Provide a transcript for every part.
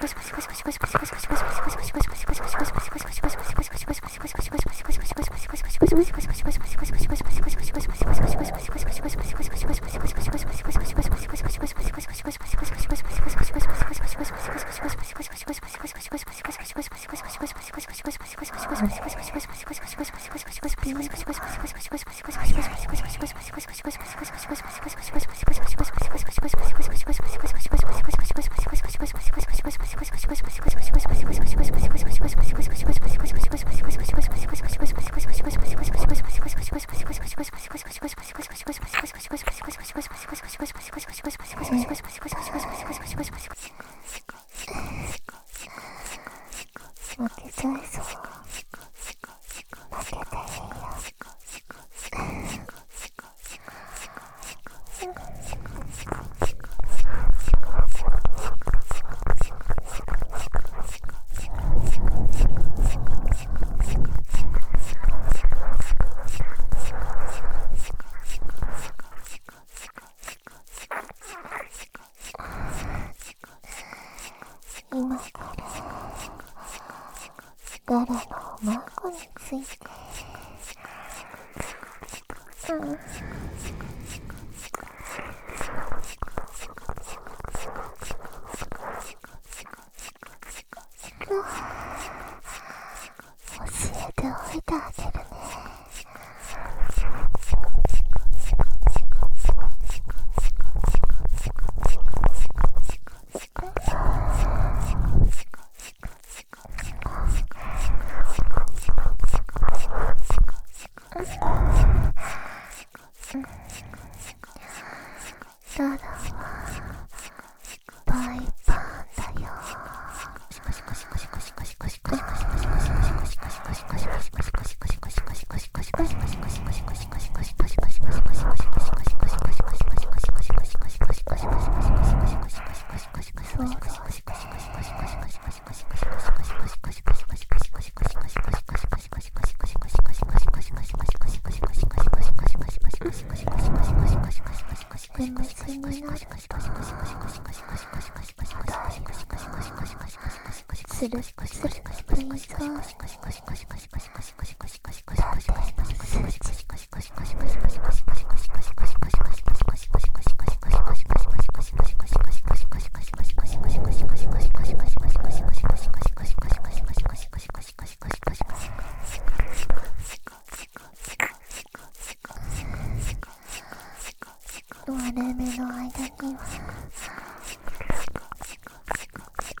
今から誰のおまんこについて教えておいてあげるね。ドラはバイパンだよ。眠ちになるとつるつるプリンソー縦の割れ目の間には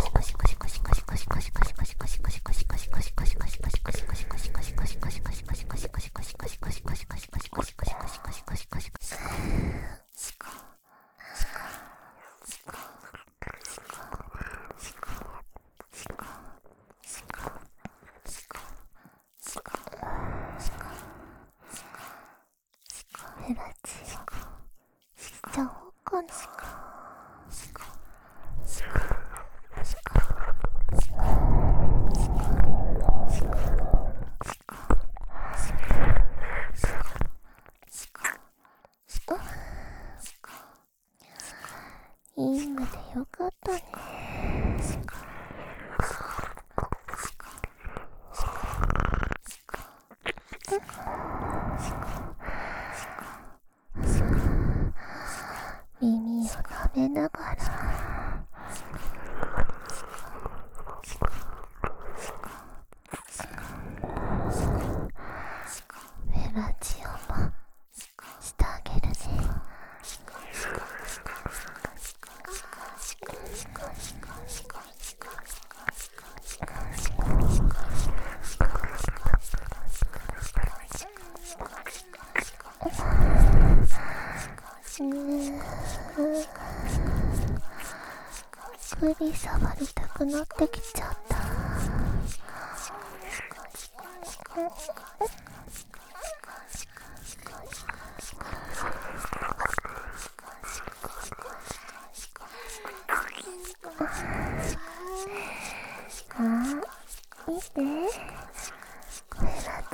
ヘラチオしちゃおうかな。いい夢でよかったね。耳を舐めながらフェラチオもしてあげるね。首触りたくなってきちゃった。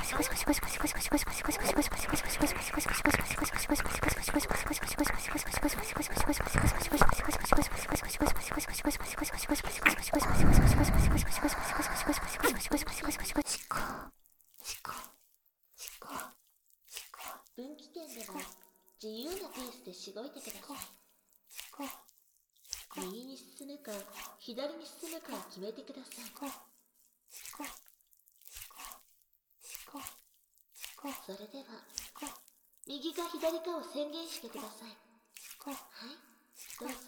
分岐点では自由なペースでしごいてください。右に進むか左に進むかを決めてください。それでは右か左かを宣言してください。はい、どうぞ。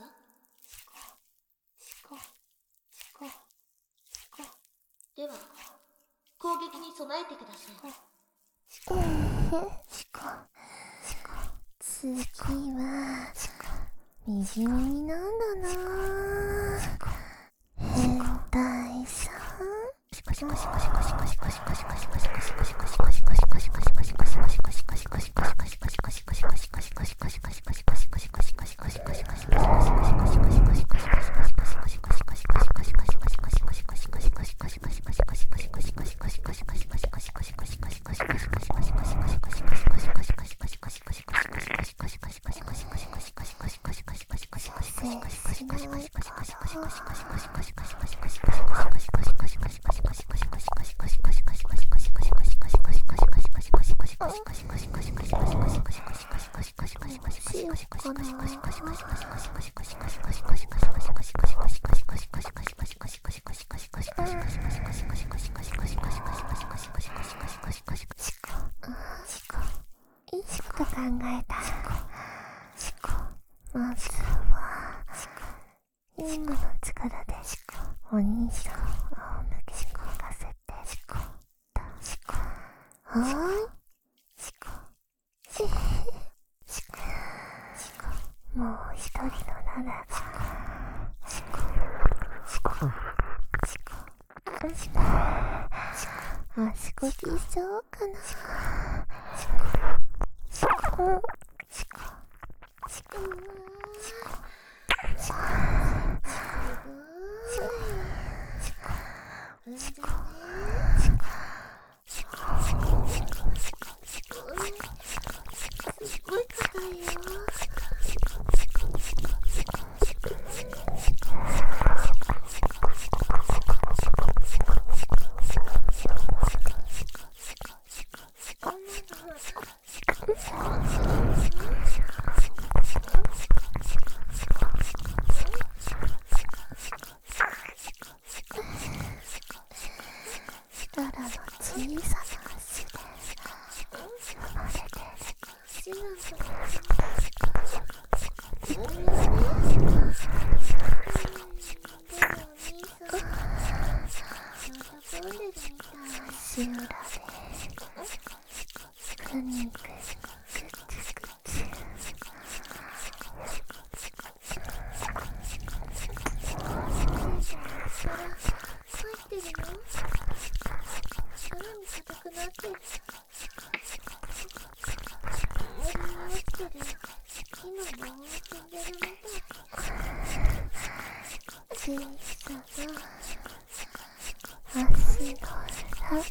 では攻撃に備えてください。 次は右耳なんだな変態さん。いいこと考えた。まずは今の力でお兄さんを仰向けに寝かせてはーいもう一人のララが足こぎしようかな。ララの小さな足で生まれて足裏でくにくに小さな足の裏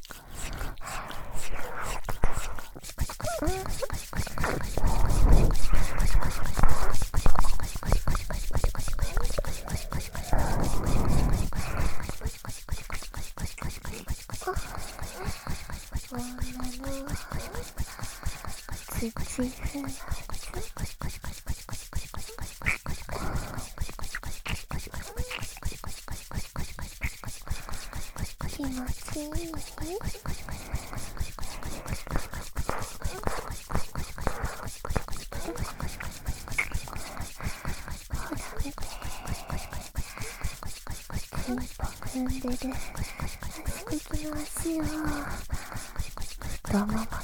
土踏まず気持ちいい踏んでる足首の足を太ももの方に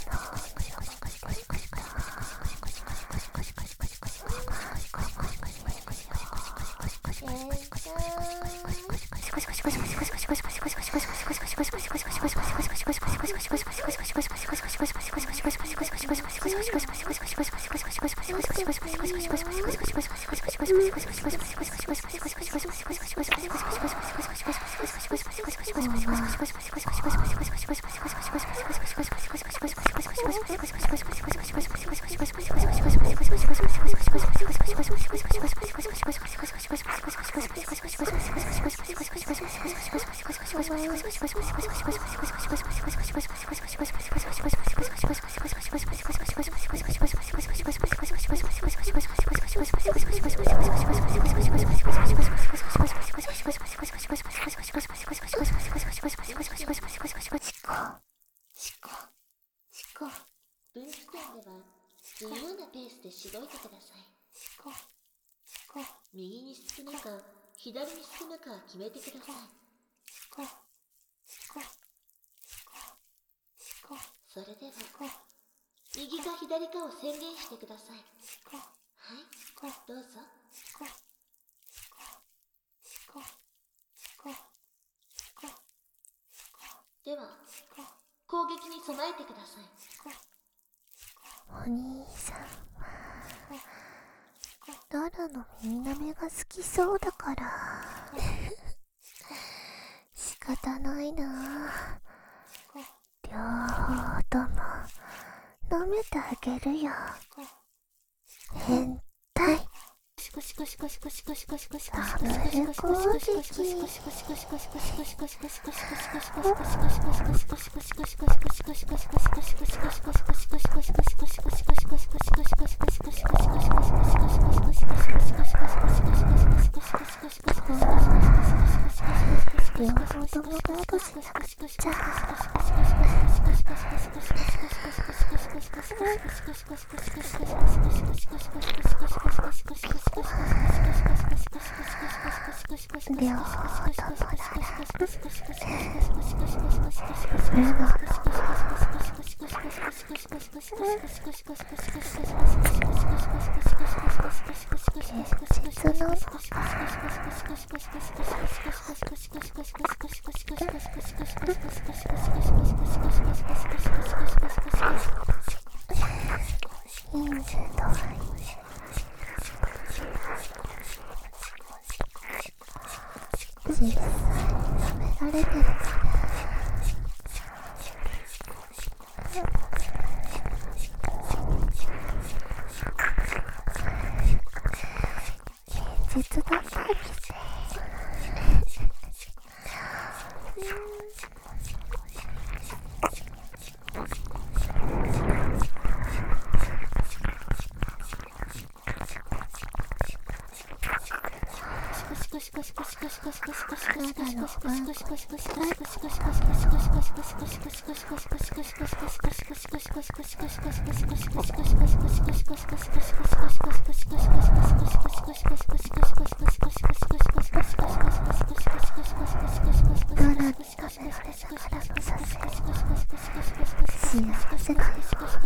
分岐点では自由なペースでしごいてください。右に進むか左に進むか決めてください。それでは右か左かを宣言してください。はい、どうぞ。 に備えてください。 お兄さんはララの耳なめが好きそうだから仕方ないな。両方とも舐めてあげるよ。変態。ダブル攻撃。両方ともガードしなくっちゃ。両方ともならルノの現実なのか。ヒンズとは実際舐められてるから。現実だったわけで幸せだよ。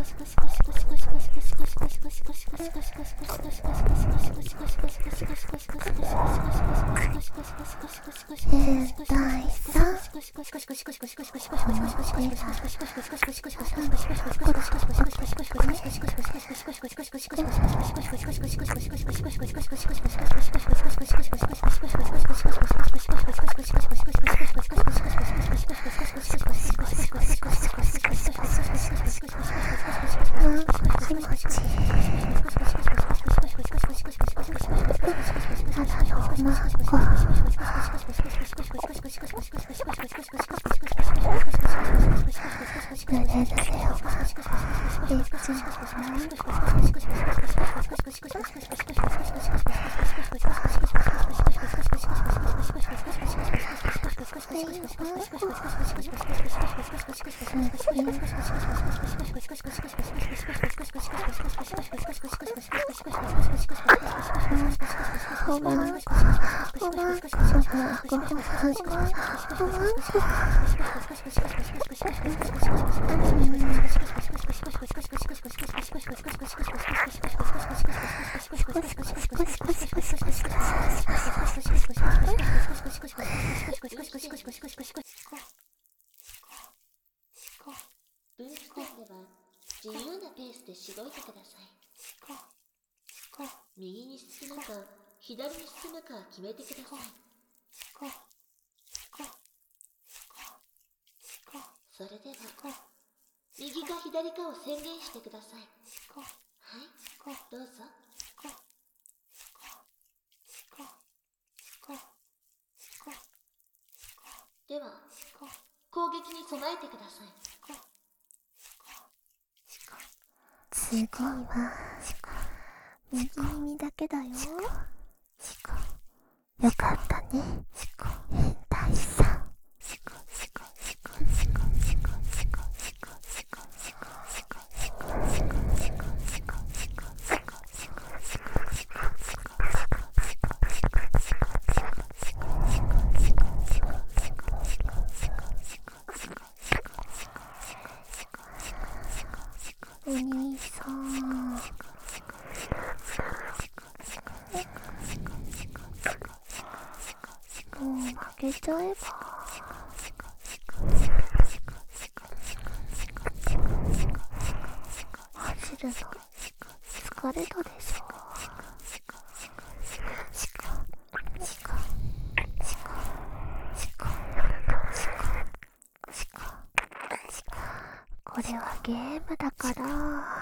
変態さん。 分岐点では自由なペースでしごいてください。右に進むか左に進むか決めてください。それでは右か左かを宣言してください。はい、どうぞ。では攻撃に備えてください。 次は右耳だけだよ。よかったね、変態さん。お兄さん、もう負けちゃえば。 るの疲れたでしょ。これはゲームだから。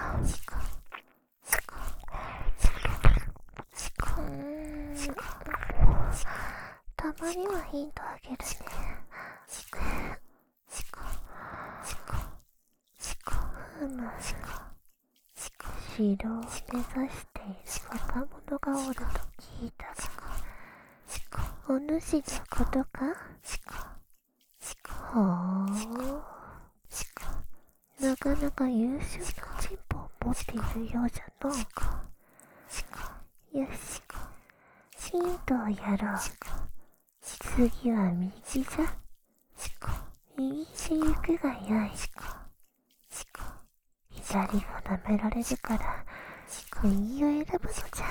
たまにはヒントあげるね。城を目指している若者がおると聞いたが、お主のことか？ほう。なかなか優秀なチンポを持っているようじゃの。よし、ヒントをやろう。次は右じゃ。右で行くがよい。左を舐められるから、右を選ぶのじゃ。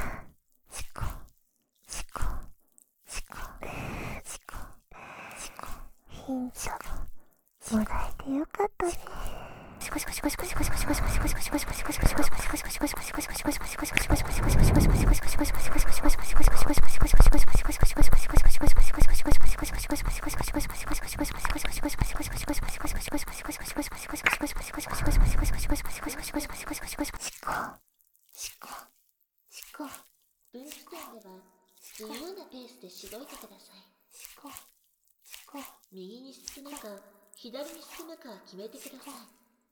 ヒントもらえてよかったね。 分岐点では自由なペースでしごいてください。右に進むか左に進むか決めてください。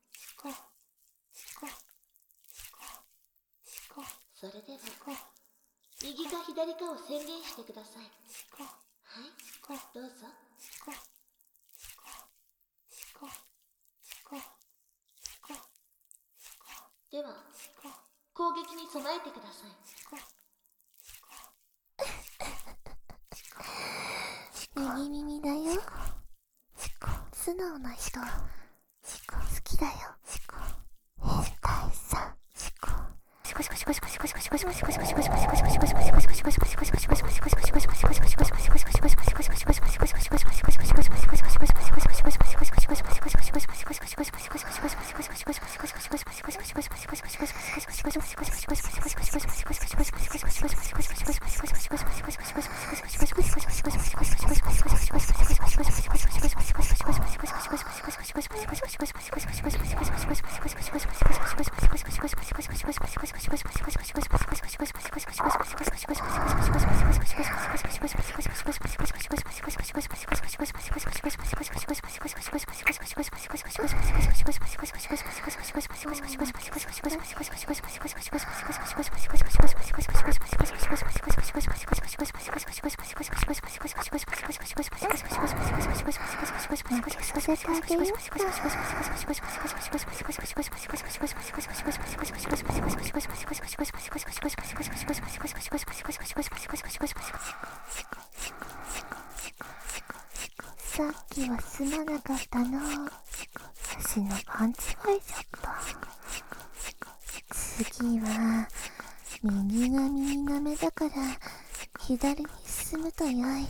それでは右か左かを宣言してください。はい、どうぞ。では攻撃に備えてください。 右耳だよ。素直な人好きだよ。変態さ。負けさせてあげようか。さっきはすまなかったの。私の勘違いじゃった。次は右が右なめだから左に進むとよい。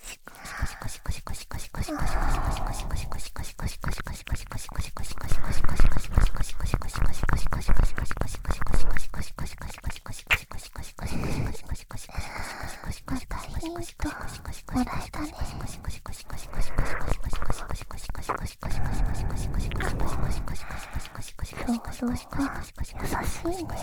またヒントもらえたね。衝動が優しいね。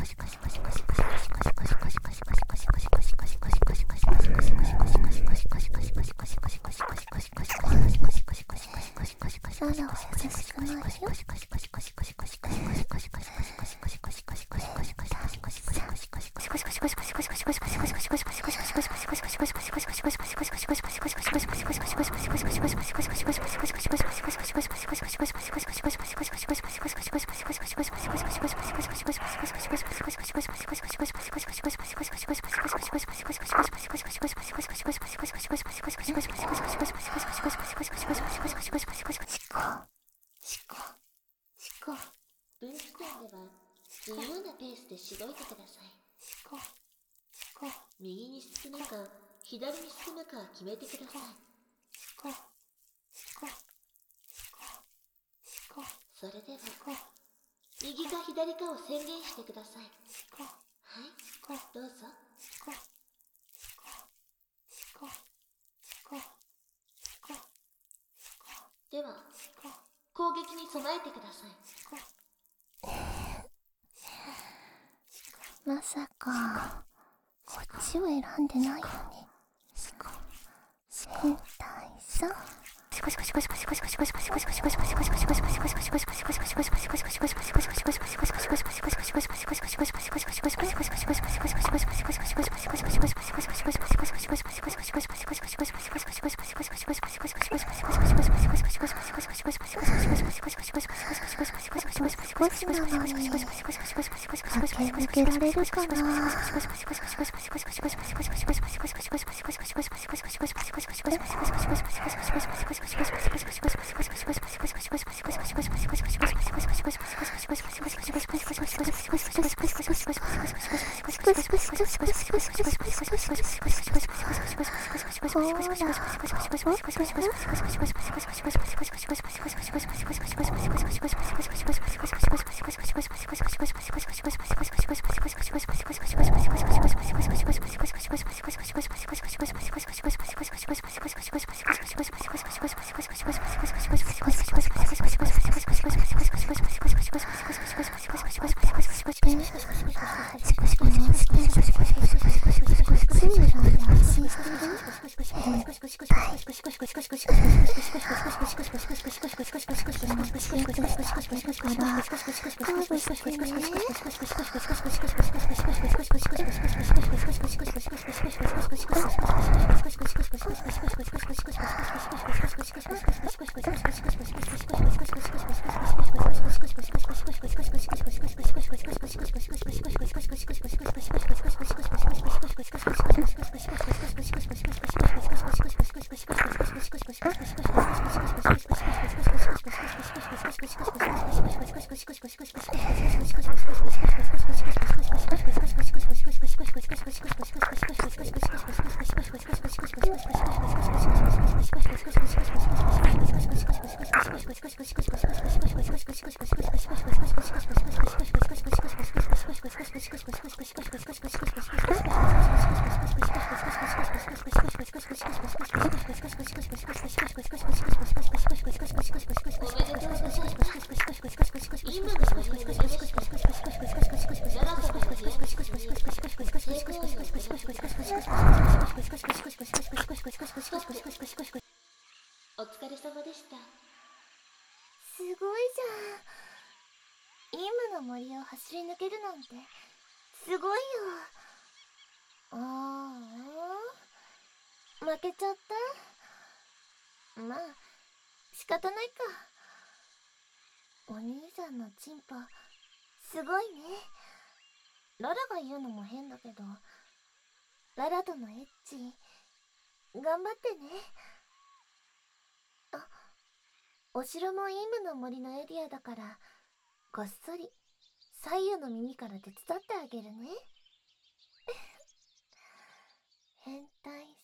ならは優しくないよ。 分岐点では自由なペースでしごいてください。右に進むか左に進むか決めてください。それでは右か左かを宣言してください。はい、どうぞ。では、攻撃に備えてください。 まさかこっちを選んでないよね。変態さん。少しなのに駆け抜けられるかな。 お疲れ様でした。 すごいじゃん。イムの森を走り抜けるなんてすごいよ。負けちゃった。まあ仕方ないか。お兄さんのチンポすごいね。ララが言うのも変だけど、ララとのエッチ頑張ってね。お城もイムの森のエリアだから、こっそり左右の耳から手伝ってあげるね。変態